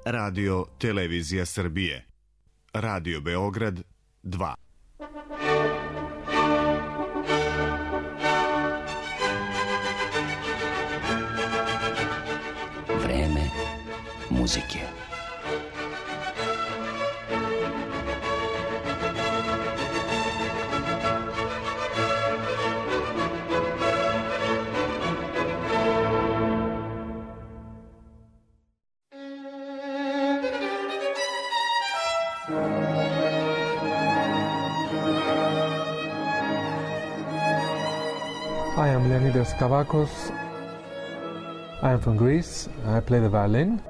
Radio Televizija Srbije. Radio Beograd 2. Vreme muzike. Hi, I'm Leonidas Kavakos. I am from Greece. I play the violin.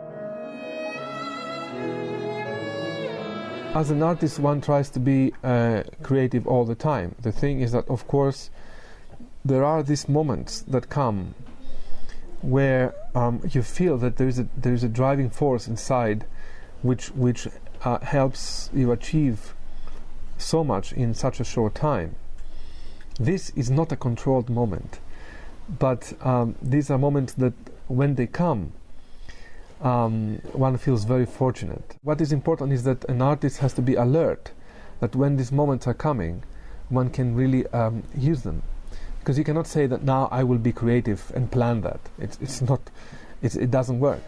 As an artist, one tries to be creative all the time. The thing is that, of course, there are these moments that come where you feel that there is a driving force inside which helps you achieve so much in such a short time. This is not a controlled moment, but these are moments that, when they come, one feels very fortunate. What is important is that an artist has to be alert that when these moments are coming, one can really use them. Because you cannot say that now I will be creative and plan that. It doesn't work.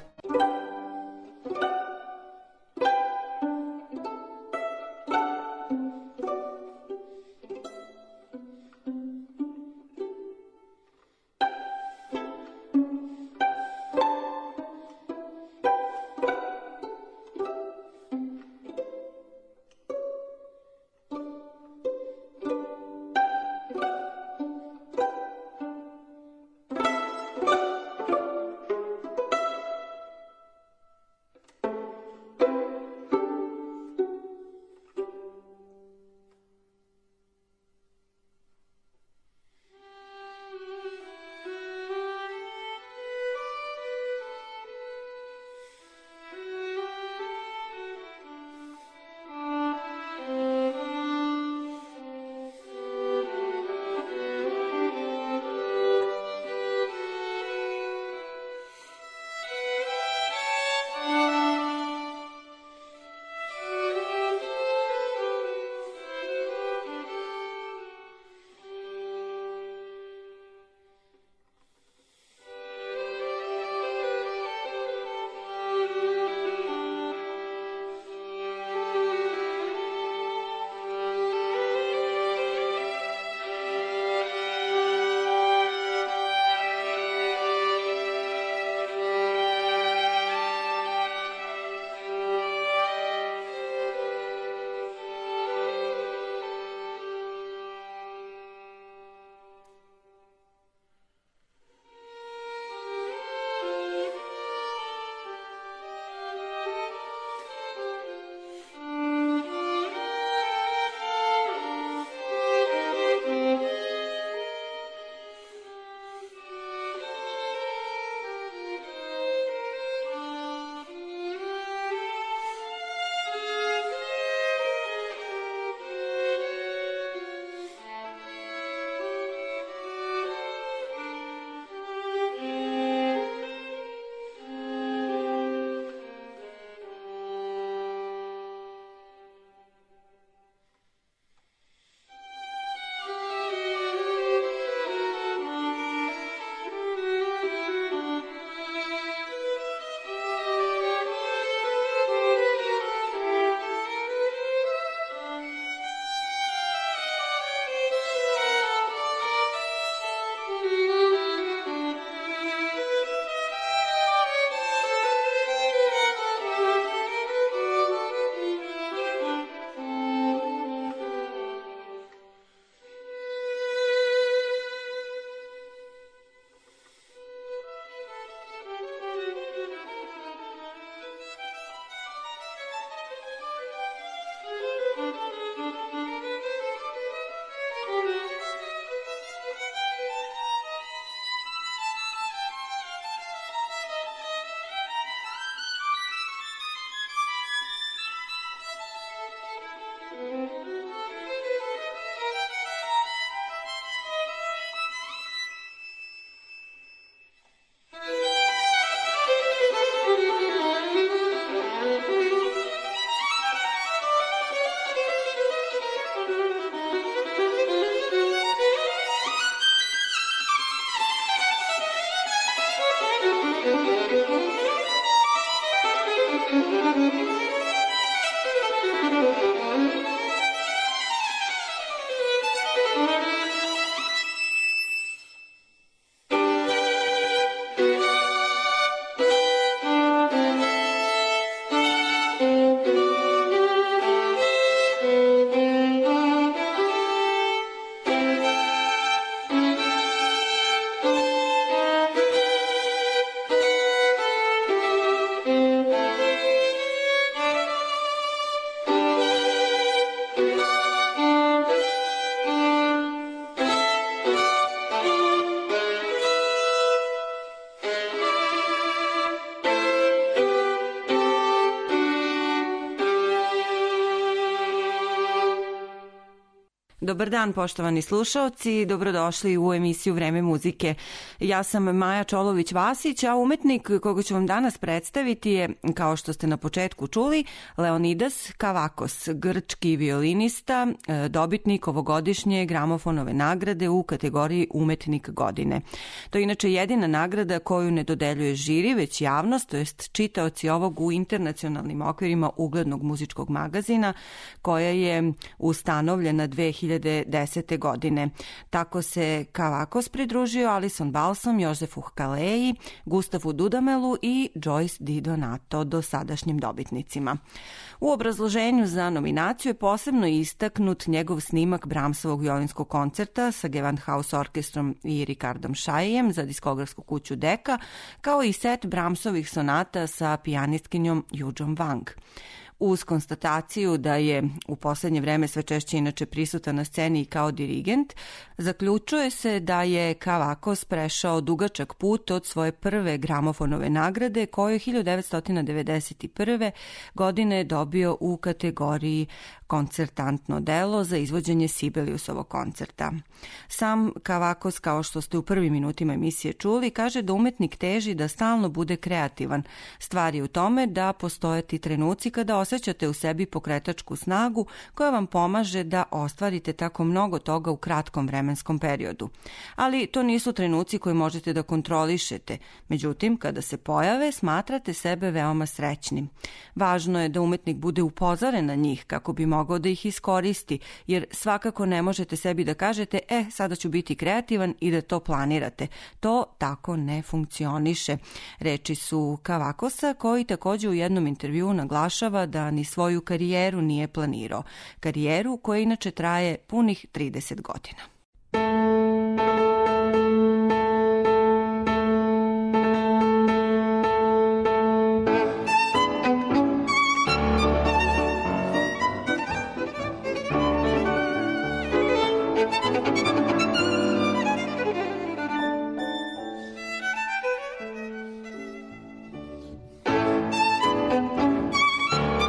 Dobar dan, poštovani slušaoci, dobrodošli u emisiju Vreme muzike. Ja sam Maja Čolović-Vasić, a umetnik koga ću vam danas predstaviti je, kao što ste na početku čuli, Leonidas Kavakos, grčki violinista, dobitnik ovogodišnje gramofonove nagrade u kategoriji Umetnik godine. To je inače jedina nagrada koju ne dodeljuje žiri, već javnost, to jest čitaoci ovog u internacionalnim okvirima uglednog muzičkog magazina, koja je ustanovljena 2010. godine. Tako se Kavakos pridružio Alison Balsom, Jozefu Kaleji, Gustavu Dudamelu i Joyce Di Donato, dosadašnjim dobitnicima. U obrazloženju za nominaciju je posebno istaknut njegov snimak Brahmsovog violinskog koncerta sa Gewandhaus orkestrom i Ricardom Šajijem za diskografsku kuću Deka, kao i set Brahmsovih sonata sa pijanistkinjom Yujom Wang. Uz konstataciju da je u poslednje vreme sve češće inače prisutan na sceni kao dirigent, zaključuje se da je Kavakos prešao dugačak put od svoje prve gramofonove nagrade koju je 1991. godine dobio u kategoriji koncertantno delo za izvođenje Sibeliusovog koncerta. Sam Kavakos, kao što ste u prvim minutima emisije čuli, kaže da umetnik teži da stalno bude kreativan. Stvar je u tome da postoje ti trenuci kada osjećate u sebi pokretačku snagu koja vam pomaže da ostvarite tako mnogo toga u kratkom vremenskom periodu. Ali to nisu trenuci koje možete da kontrolišete. Međutim, kada se pojave, smatrate sebe veoma srećnim. Važno je da umetnik bude upozoren na njih kako bi mogao da ih iskoristi, jer svakako ne možete sebi da kažete sada ću biti kreativan i da to planirate. To tako ne funkcioniše. Reči su Kavakosa, koji takođe u jednom intervjuu naglašava da ni svoju karijeru nije planirao. Karijeru koja inače traje punih 30 godina.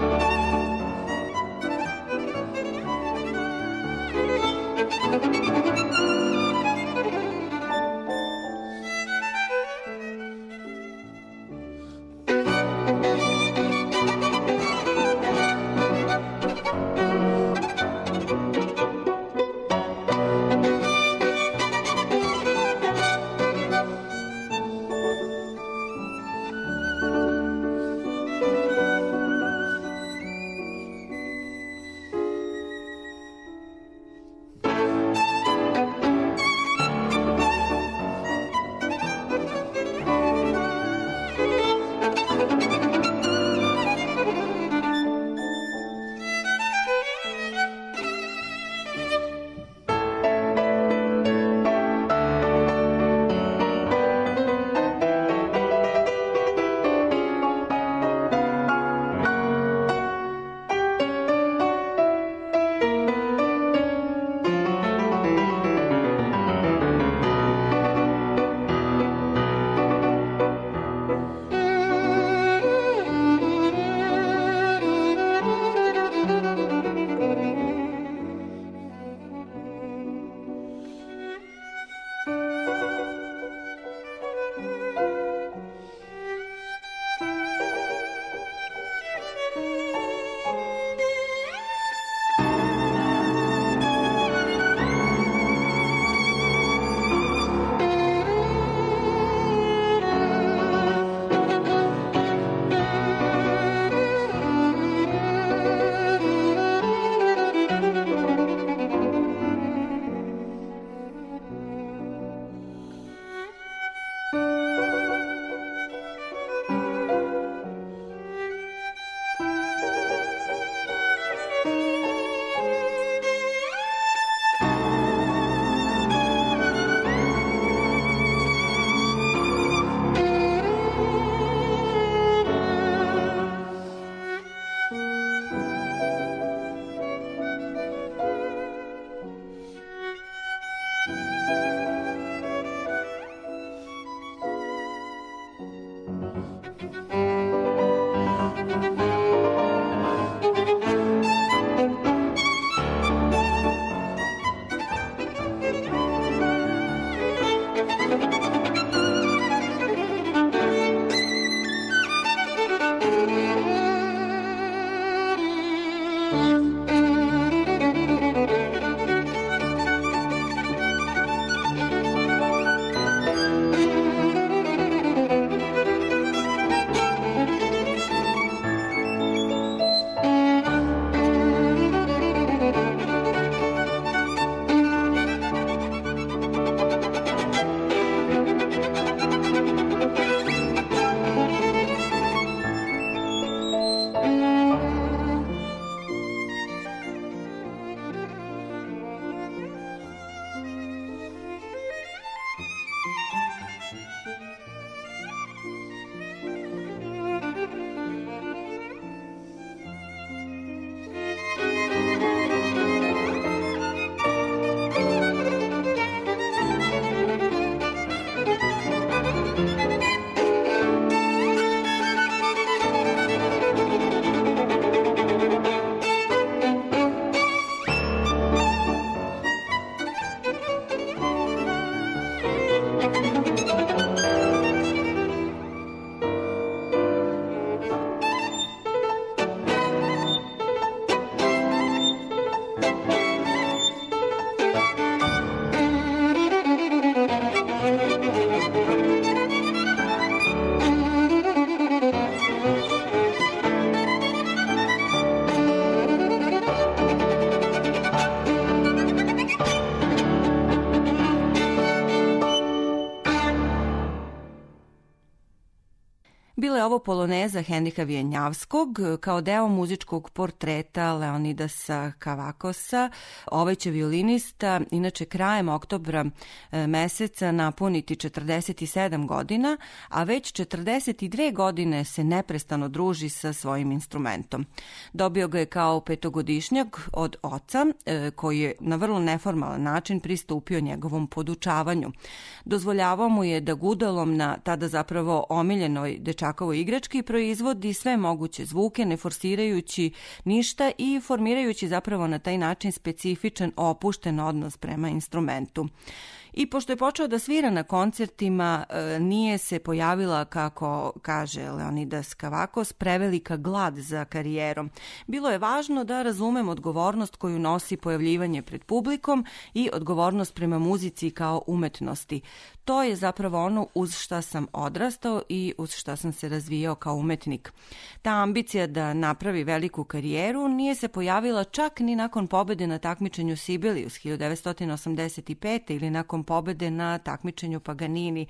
Thank you. Pravo poloneza Henrika Vijenjavskog kao deo muzičkog portreta Leonidasa Kavakosa. Ovaj će violinista inače krajem oktobra meseca napuniti 47 godina, a već 42 godine se neprestano druži sa svojim instrumentom. Dobio ga je kao 5-godišnjak od oca, koji je na vrlo neformalan način pristupio njegovom podučavanju. Dozvoljavao mu je da gudalom na tada zapravo omiljenoj dečakovoj igrački proizvodi sve moguće zvuke, ne forsirajući ništa i formirajući zapravo na taj način specifičan opušten odnos prema instrumentu. I pošto je počeo da svira na koncertima, nije se pojavila, kako kaže Leonidas Kavakos, prevelika glad za karijerom. Bilo je važno da razumem odgovornost koju nosi pojavljivanje pred publikom i odgovornost prema muzici kao umetnosti. To je zapravo ono uz šta sam odrastao i uz šta sam se razvijao kao umetnik. Ta ambicija da napravi veliku karijeru nije se pojavila čak ni nakon pobede na takmičenju Sibelius 1985. ili nakon pobede na takmičenju Paganini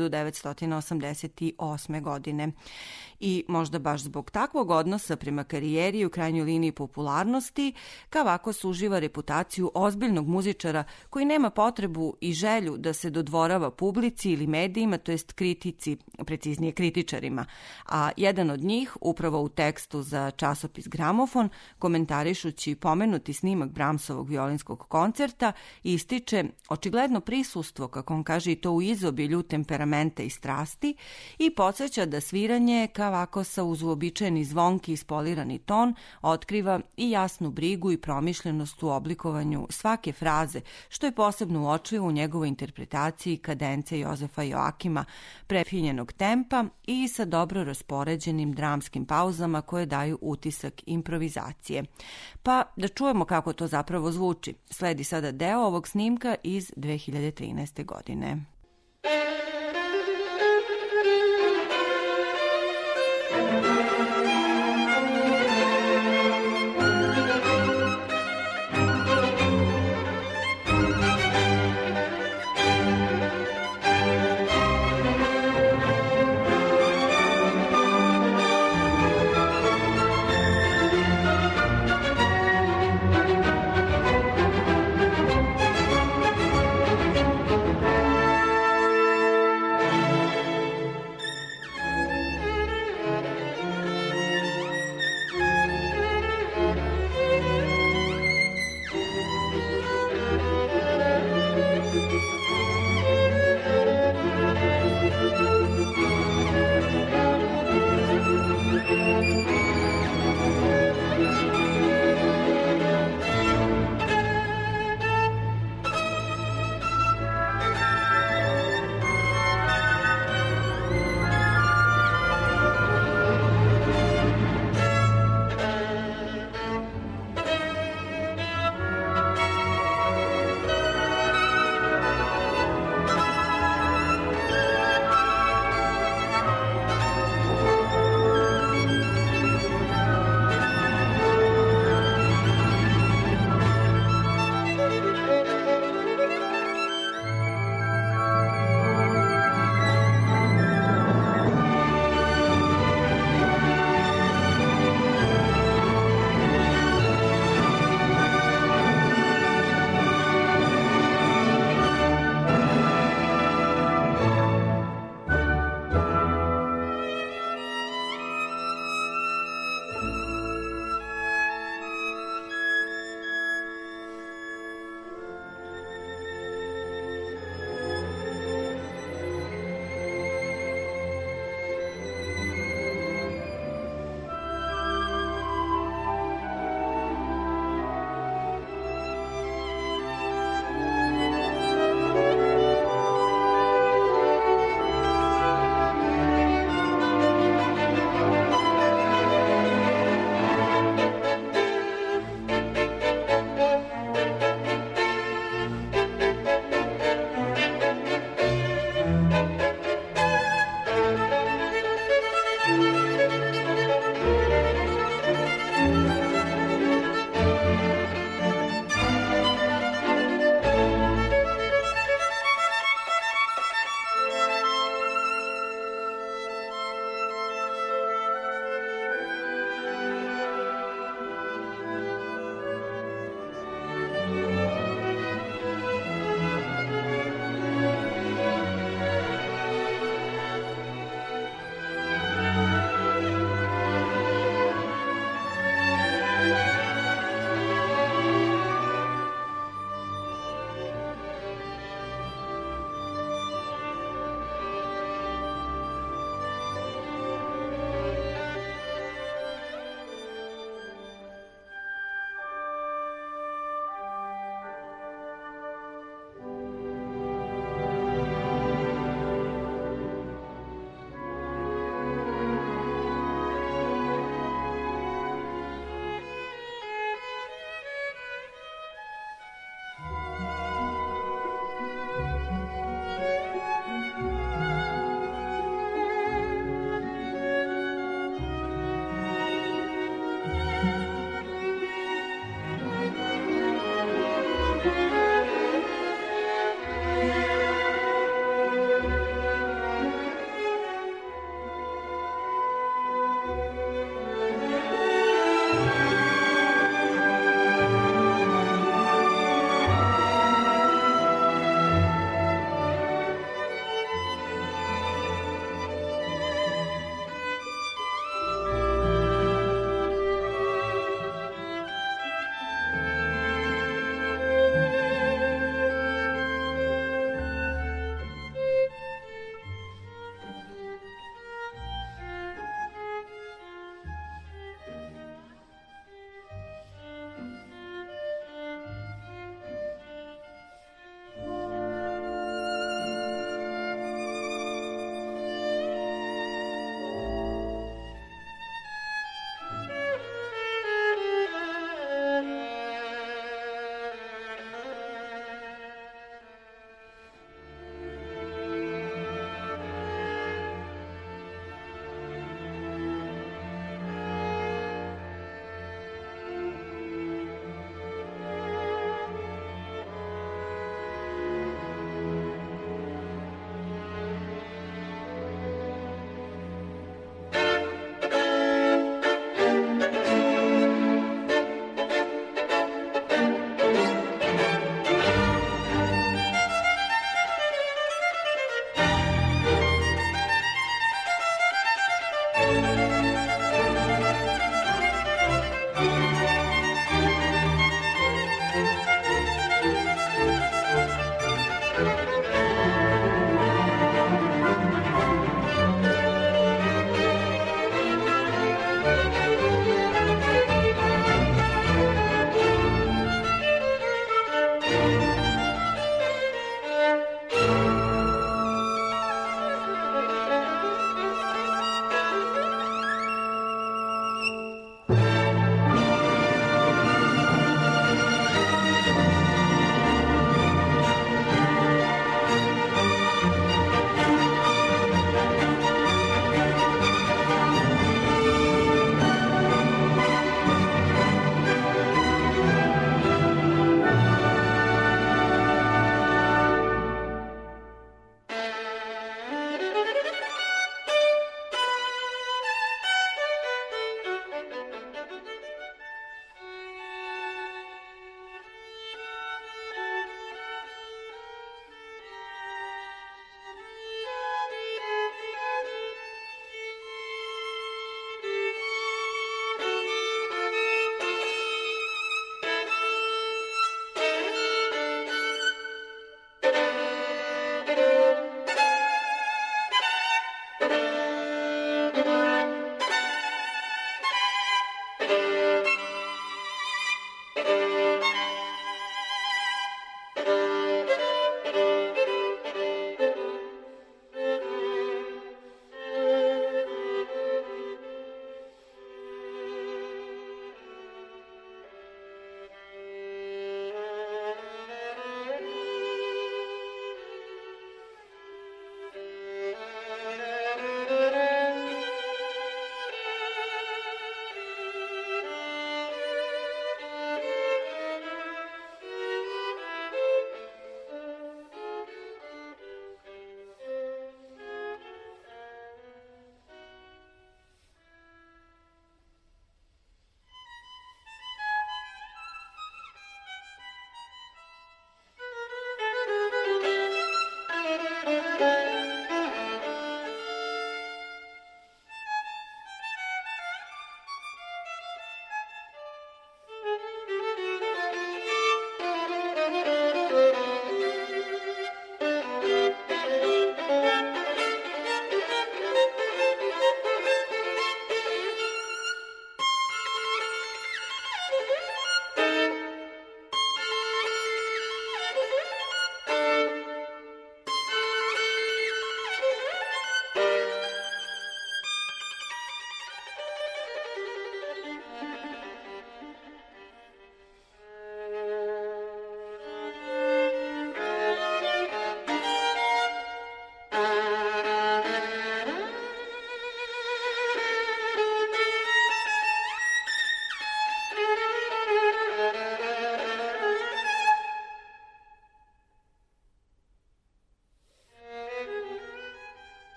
1988. godine. I možda baš zbog takvog odnosa prema karijeri i u krajnjoj liniji popularnosti, Kavakos uživa reputaciju ozbiljnog muzičara koji nema potrebu i želju da se dodvorava publici ili medijima, to jest kritici, preciznije kritičarima. A jedan od njih, upravo u tekstu za časopis Gramofon, komentarišući pomenuti snimak Brahmsovog violinskog koncerta, ističe očigledno prisustvo, kako on kaže, i to u izobilju temperamenta i strasti, i podsjeća da sviranje Kavakosa uz uobičajeni zvonki i ispolirani ton otkriva i jasnu brigu i promišljenost u oblikovanju svake fraze, što je posebno uočljivo u njegovoj interpretaciji kadence Jozefa Joakima, prefinjenog tempa i sa dobro raspoređenim dramskim pauzama koje daju utisak improvizacije. Pa da čujemo kako to zapravo zvuči. Sledi sada deo ovog snimka iz 2013. godine.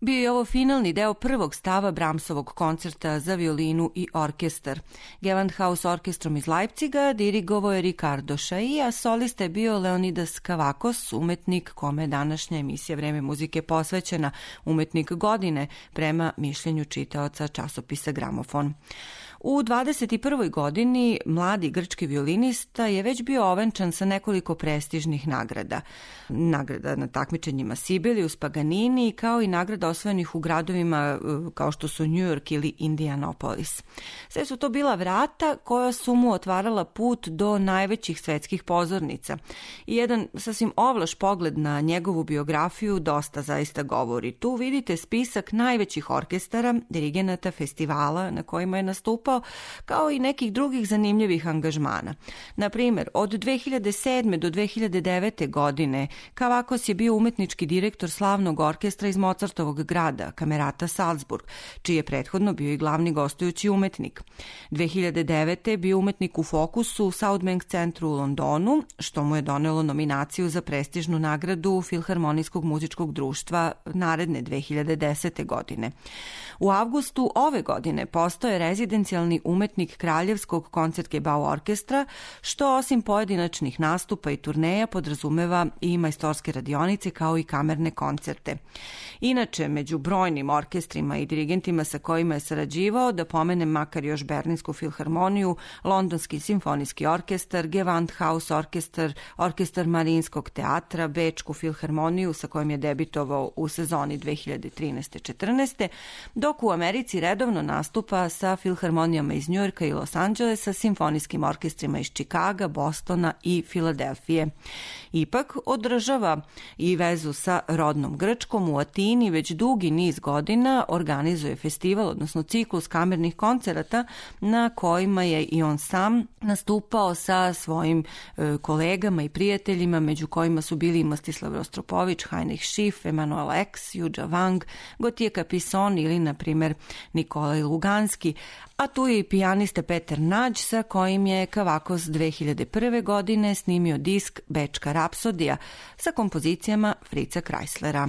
Bio je ovo finalni deo prvog stava Brahmsovog koncerta za violinu i orkestar. Gewandhaus orkestrom iz Leipciga dirigovao je Ricardo Chailly, a solista je bio Leonidas Kavakos, umetnik kome je današnja emisija Vreme muzike posvećena, umetnik godine prema mišljenju čitaoca časopisa Gramofon. U 21. godini mladi grčki violinista je već bio ovenčan sa nekoliko prestižnih nagrada. Nagrada na takmičenjima Sibelius, Paganini, kao i nagrada osvojenih u gradovima kao što su New York ili Indianapolis. Sve su to bila vrata koja su mu otvarala put do najvećih svetskih pozornica. I jedan sasvim ovlaš pogled na njegovu biografiju dosta zaista govori. Tu vidite spisak najvećih orkestara, dirigenata, festivala na kojima je nastupao, kao i nekih drugih zanimljivih angažmana. Na primjer, od 2007. do 2009. godine Kavakos je bio umetnički direktor slavnog orkestra iz Mozartovog grada, Kamerata Salzburg, čiji je prethodno bio i glavni gostujući umetnik. 2009. je bio umetnik u Fokusu u Southbank centru u Londonu, što mu je donelo nominaciju za prestižnu nagradu Filharmonijskog muzičkog društva naredne 2010. godine. U avgustu ove godine postao je rezidencijalni umetnik Kraljevskog koncertgebau orkestra, što osim pojedinačnih nastupa i turneja podrazumeva i majstorske radionice kao i kamerne koncerte. Inače, među brojnim orkestrima i dirigentima sa kojima je sarađivao, da pomenem makar još Berlinsku filharmoniju, Londonski simfonijski orkestar, Gewandhaus orkestar, orkestar Marinskog teatra, Bečku filharmoniju sa kojim je debitovao u sezoni 2013-14, dok u Americi redovno nastupa sa filharmonijama iz Njujorka i Los Angelesa, simfonijskim orkestrima iz Čikaga, Bostona i Filadelfije. Ipak održava i vezu sa rodnom Grčkom. U Atini već dugi niz godina organizuje festival, odnosno ciklus kamernih koncerata na kojima je i on sam nastupao sa svojim kolegama i prijateljima, među kojima su bili Mstislav Rostropović, Heinrich Schiff, Emanuel X, Juđa Wang, Gautier Capisson ili, na primjer, Nikolaj Luganski, a tu je i pijanista Petar Nađ sa kojim je Kavakos 2001. godine snimio disk Bečka rapsodija sa kompozicijama Fritza Kreislera.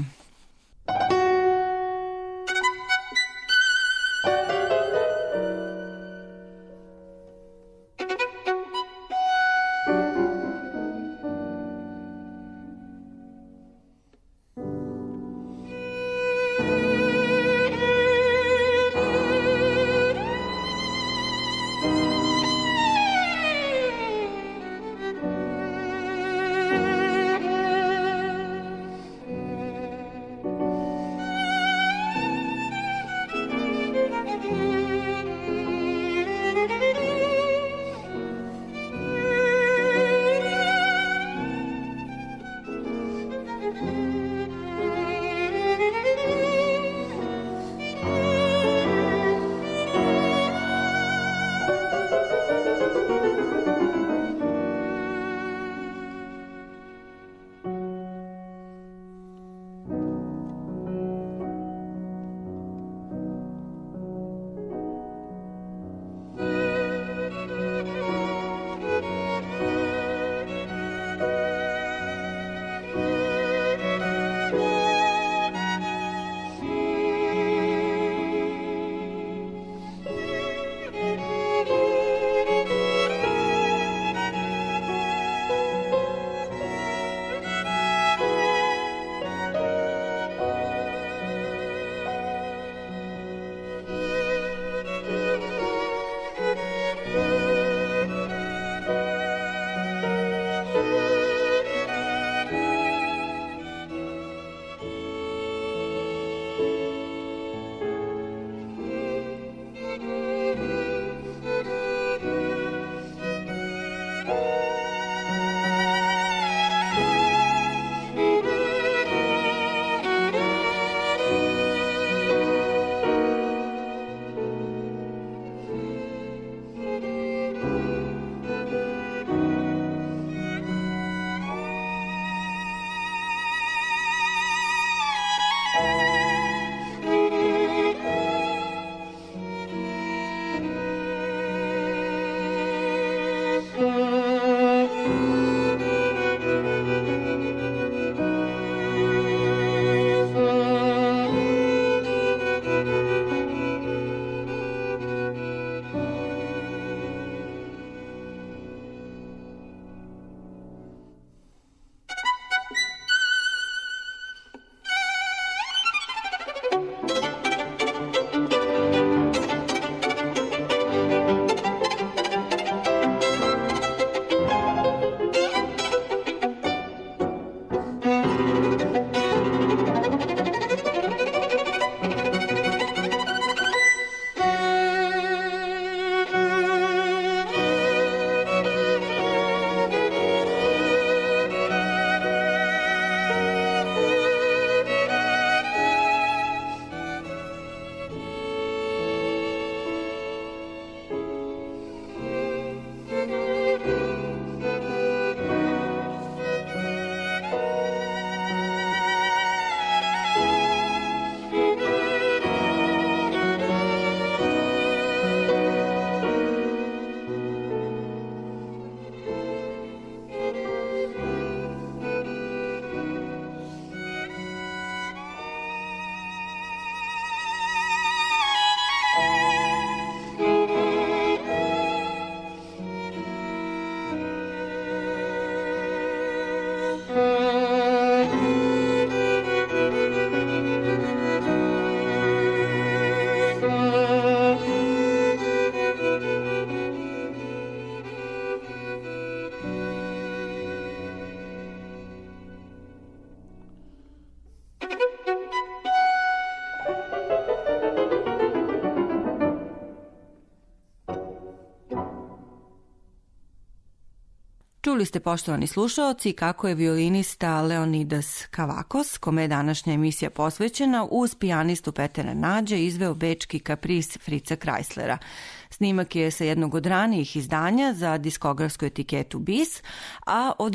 Čuli ste, poštovani slušaoci, kako je violinista Leonidas Kavakos, kome je današnja emisija posvećena, uz pijanistu Petera Nađe izveo bečki kapris Fritza Kreislera. Snimak je sa jednog od ranijih izdanja za diskografsku etiketu BIS, a od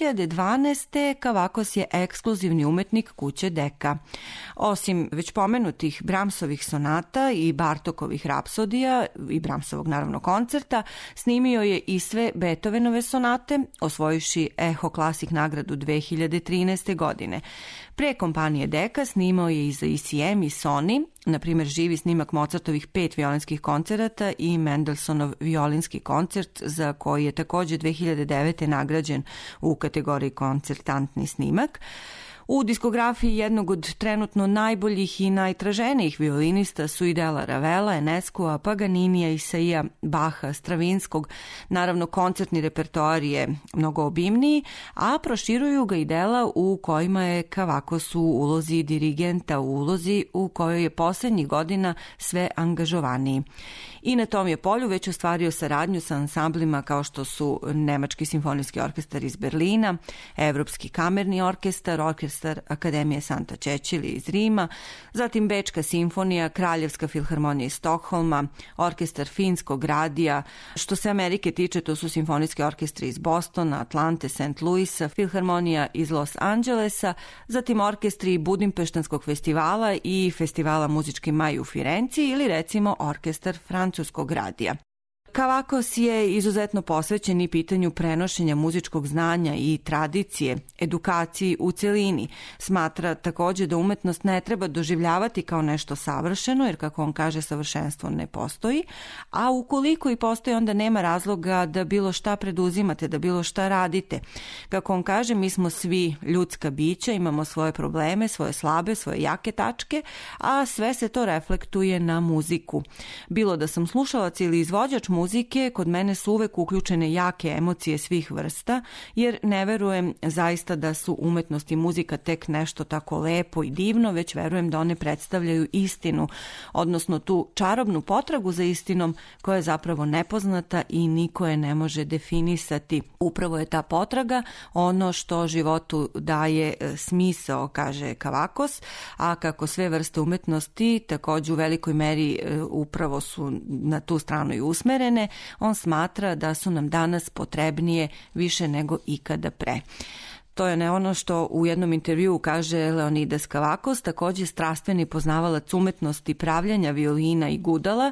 2012. Kavakos je ekskluzivni umetnik kuće Deka. Osim već pomenutih Brahmsovih sonata i Bartokovih rapsodija i Brahmsovog naravno koncerta, snimio je i sve Beethovenove sonate, osvojivši Echo Classic nagradu 2013. godine. Pre kompanije Deka snimao je i za ECM i Sony, na primjer živi snimak Mozartovih 5 violinskih koncerata i Mendelssohnov violinski koncert, za koji je također 2009. nagrađen u kategoriji koncertantni snimak. U diskografiji jednog od trenutno najboljih i najtraženijih violinista su i dela Ravela, Enescua, Paganinija, Isaija, Baha, Stravinskog. Naravno, koncertni repertoar je mnogo obimniji, a proširuju ga i dela u kojima je Kavakos u ulozi dirigenta, u ulozi u kojoj je posljednjih godina sve angažovaniji. I na tom je polju već ostvario saradnju sa ansamblima kao što su Nemački simfonijski orkestar iz Berlina, Evropski kamerni orkestar, Orkestar Akademije Santa Cecilia iz Rima, zatim Bečka simfonija, Kraljevska filharmonija iz Stokholma, Orkestar Finskog radija. Što se Amerike tiče, to su simfonijski orkestri iz Bostona, Atlante, St. Louisa, Filharmonija iz Los Angelesa, zatim orkestri Budimpeštanskog festivala i Festivala muzički maj u Firenci ili recimo Orkestar Francuskog radija. Kavakos je izuzetno posvećen i pitanju prenošenja muzičkog znanja i tradicije, edukaciji u celini. Smatra također da umetnost ne treba doživljavati kao nešto savršeno, jer kako on kaže, savršenstvo ne postoji, a ukoliko i postoji, onda nema razloga da bilo šta preduzimate, da bilo šta radite. Kako on kaže, mi smo svi ljudska bića, imamo svoje probleme, svoje slabe, svoje jake tačke, a sve se to reflektuje na muziku. Bilo da sam slušalac ili izvođač muzike, kod mene su uvek uključene jake emocije svih vrsta, jer ne verujem zaista da su umetnost i muzika tek nešto tako lepo i divno, već verujem da one predstavljaju istinu, odnosno tu čarobnu potragu za istinom koja je zapravo nepoznata i niko je ne može definisati. Upravo je ta potraga ono što životu daje smisao, kaže Kavakos, a kako sve vrste umetnosti također u velikoj meri upravo su na tu stranu i usmerene, on smatra da su nam danas potrebnije više nego ikada pre. To je ono što u jednom intervjuu kaže Leonidas Kavakos, također strastveni poznavalac umetnosti pravljanja violina i gudala,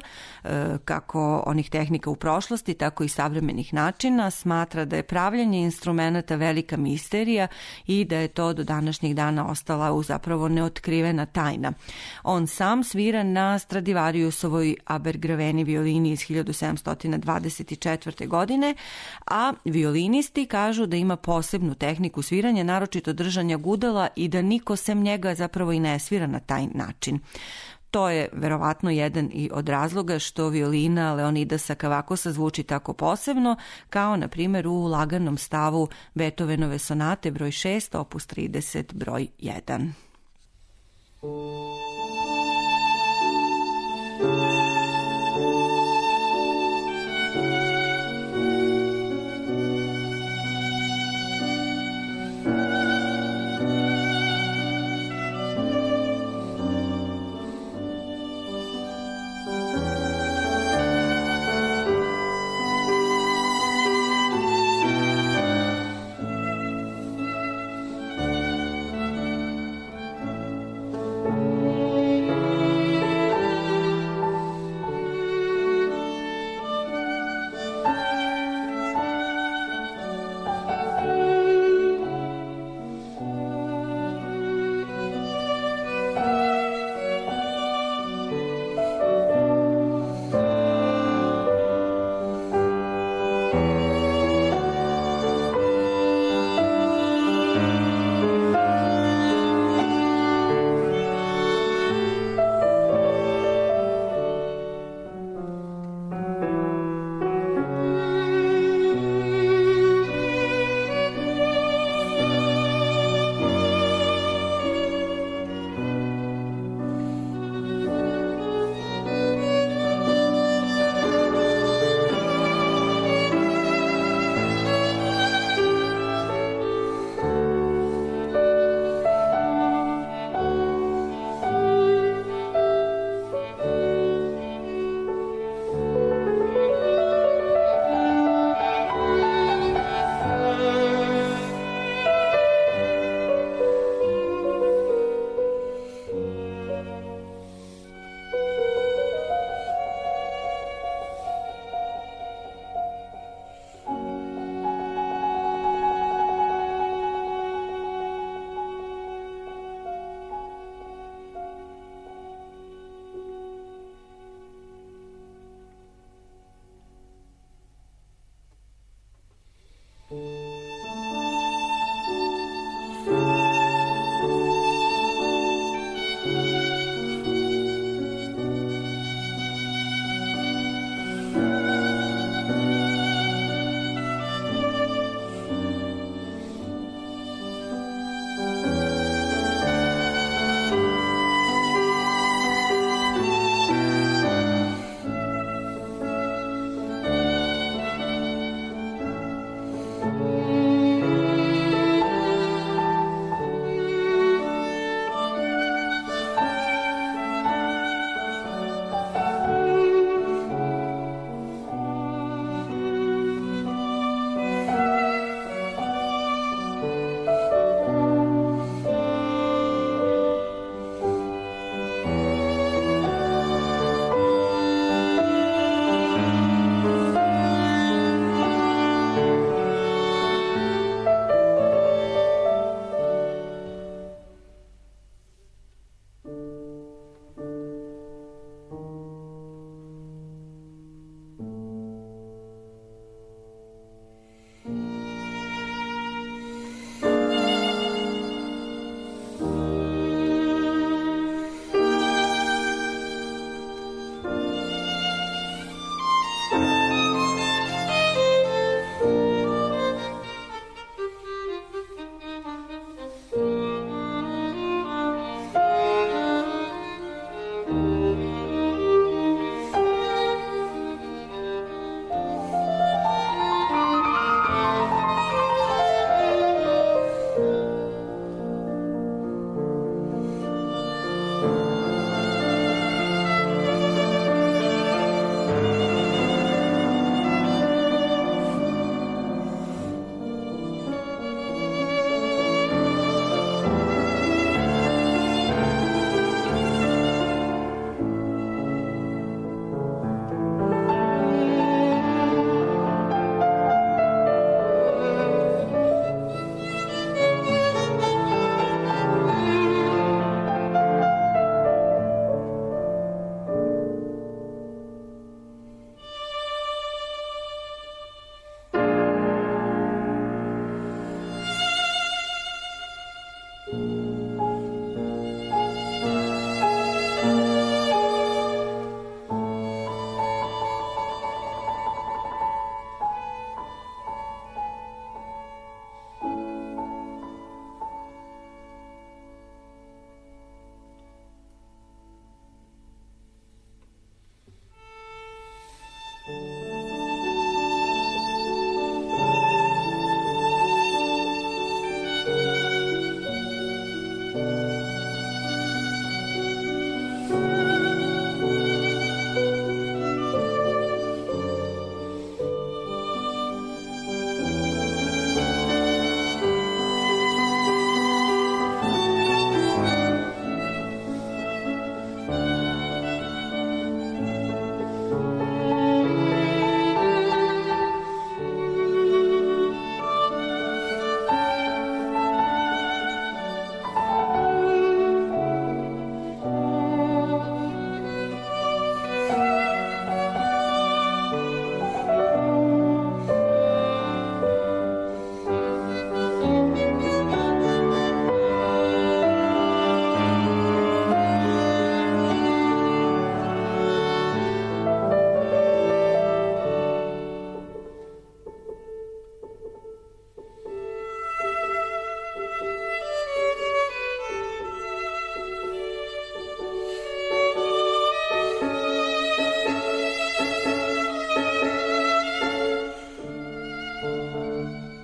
kako onih tehnika u prošlosti, tako i savremenih načina. Smatra da je pravljanje instrumenata velika misterija i da je to do današnjih dana ostala zapravo neotkrivena tajna. On sam svira na Stradivariusovoj Abergraveni violini iz 1724. godine, a violinisti kažu da ima posebnu tehniku sviranja, naročito držanja gudala, i da niko sem njega zapravo i ne svira na taj način. To je verovatno jedan i od razloga što violina Leonidasa Kavakosa zvuči tako posebno, kao na primjer u laganom stavu Beethovenove sonate broj 6, opus 30, broj 1.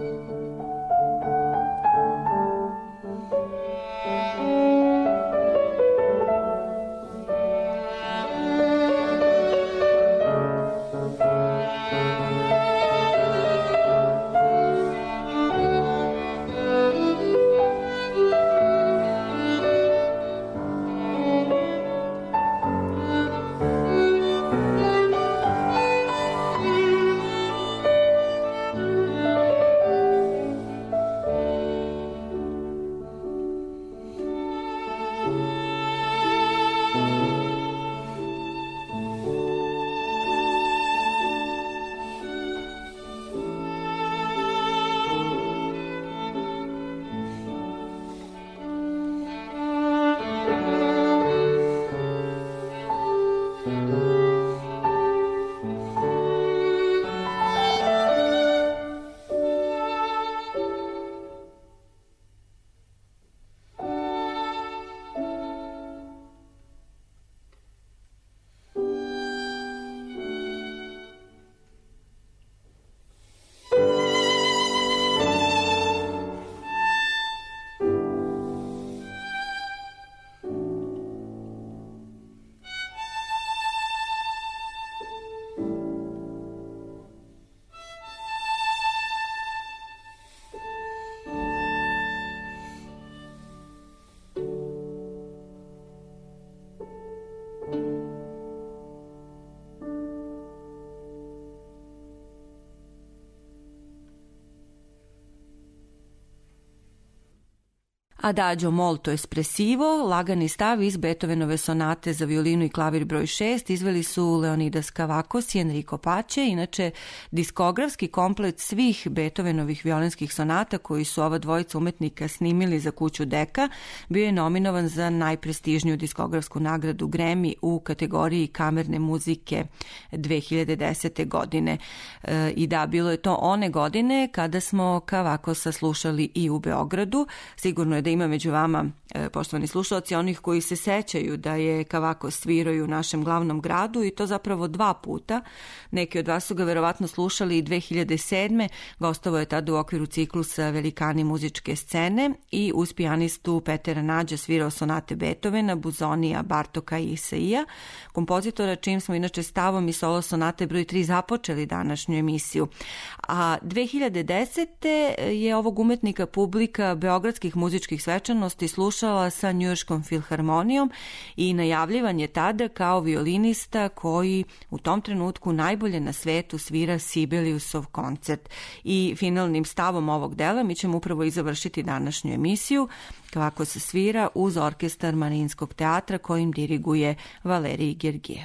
Adagio molto espressivo, lagani stav iz Beethovenove sonate za violinu i klavir broj 6 izveli su Leonidas Kavakos i Enrico Pace, inače diskografski komplet svih Beethovenovih violinskih sonata koji su ova dvojica umetnika snimili za kuću Deka bio je nominovan za najprestižniju diskografsku nagradu Grammy u kategoriji kamerne muzike 2010. godine. I da, bilo je to one godine kada smo Kavakosa slušali i u Beogradu. Sigurno je da ima među vama, poštovani slušalci, onih koji se sećaju da je Kavakos svirao u našem glavnom gradu i to zapravo 2 puta. Neki od vas su ga verovatno slušali i 2007. Gostovao je tada u okviru ciklusa Velikani muzičke scene i uz pijanistu Petera Nađa svirao sonate Beethovena, Buzonija, Bartoka i Isaija, kompozitora čim smo inače stavom i solo sonate broj 3 započeli današnju emisiju. A 2010. je ovog umetnika publika beogradskih muzičkih svečanosti slušala sa Njujorškom filharmonijom i najavljivan je tada kao violinista koji u tom trenutku najbolje na svetu svira Sibeliusov koncert. I finalnim stavom ovog dela mi ćemo upravo i završiti današnju emisiju kako se svira uz orkestar Marinskog teatra kojim diriguje Valerij Gergijev.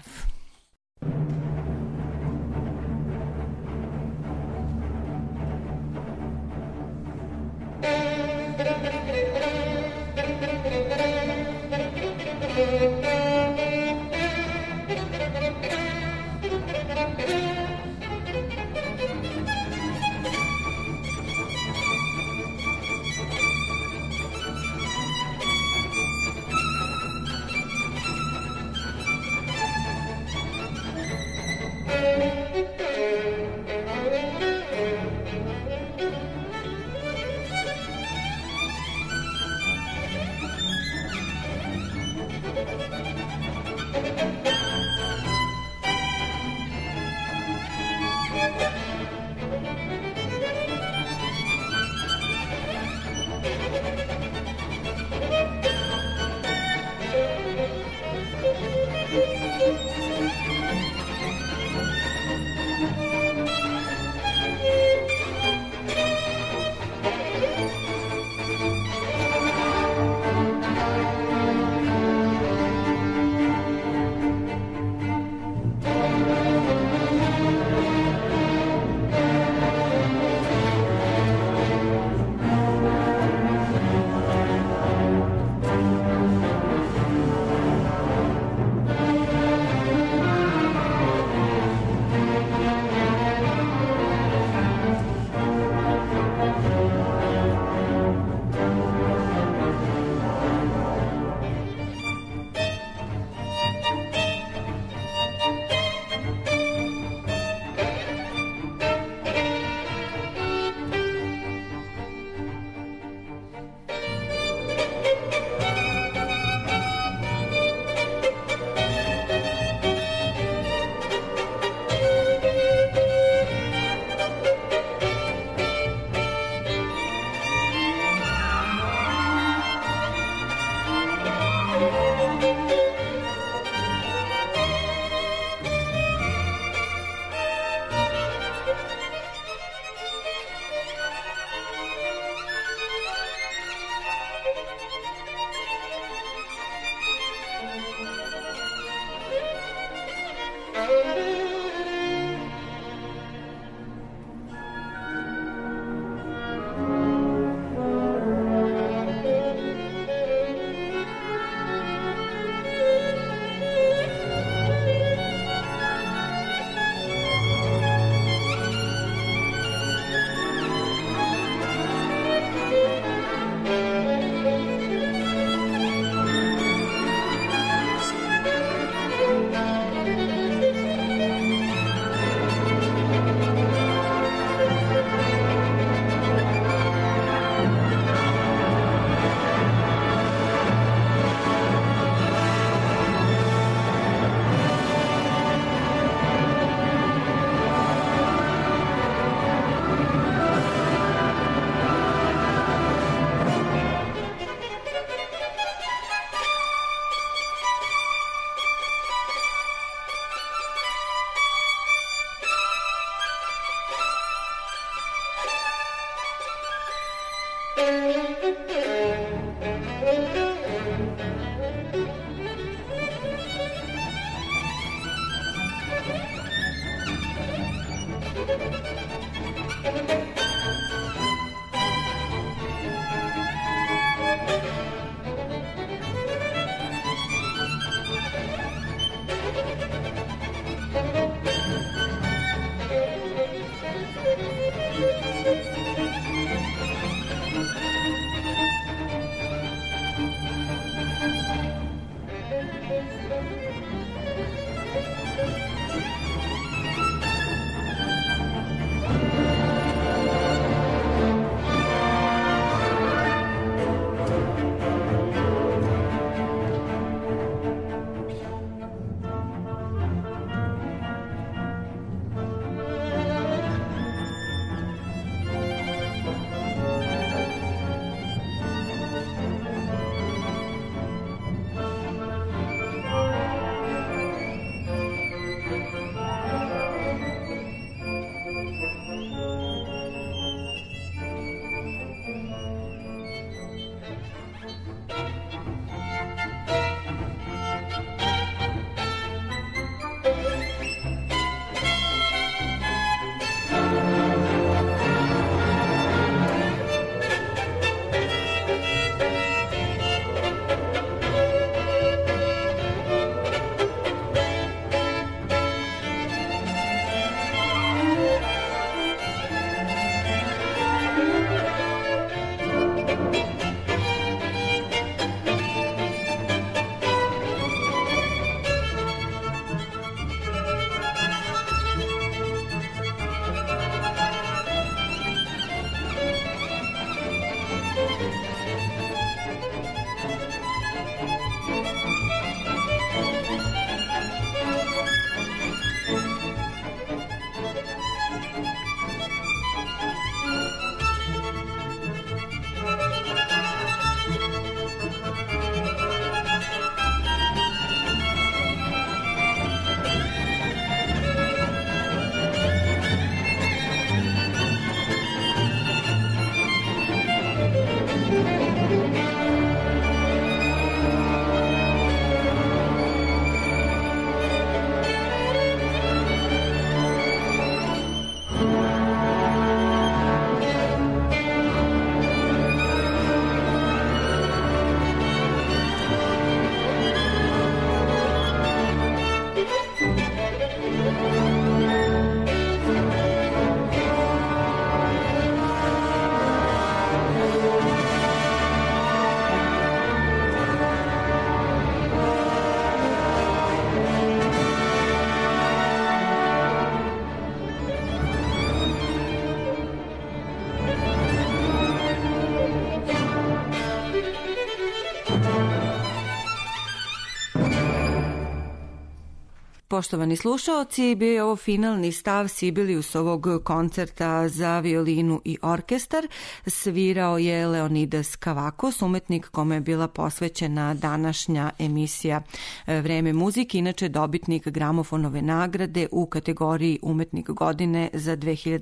Poštovani slušaoci, bio je ovo finalni stav Sibeliusovog koncerta za violinu i orkestar. Svirao je Leonidas Kavakos, umetnik kome je bila posvećena današnja emisija Vreme muzike, inače dobitnik gramofonove nagrade u kategoriji Umetnik godine za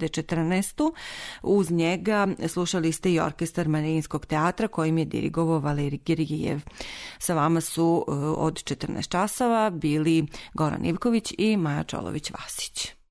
2014. Uz njega slušali ste i orkestar Mariinskog teatra kojim je dirigovao Valerij Gergijev. Sa vama su od 14 časova bili Goran Ivković i Maja Čolović-Vasić.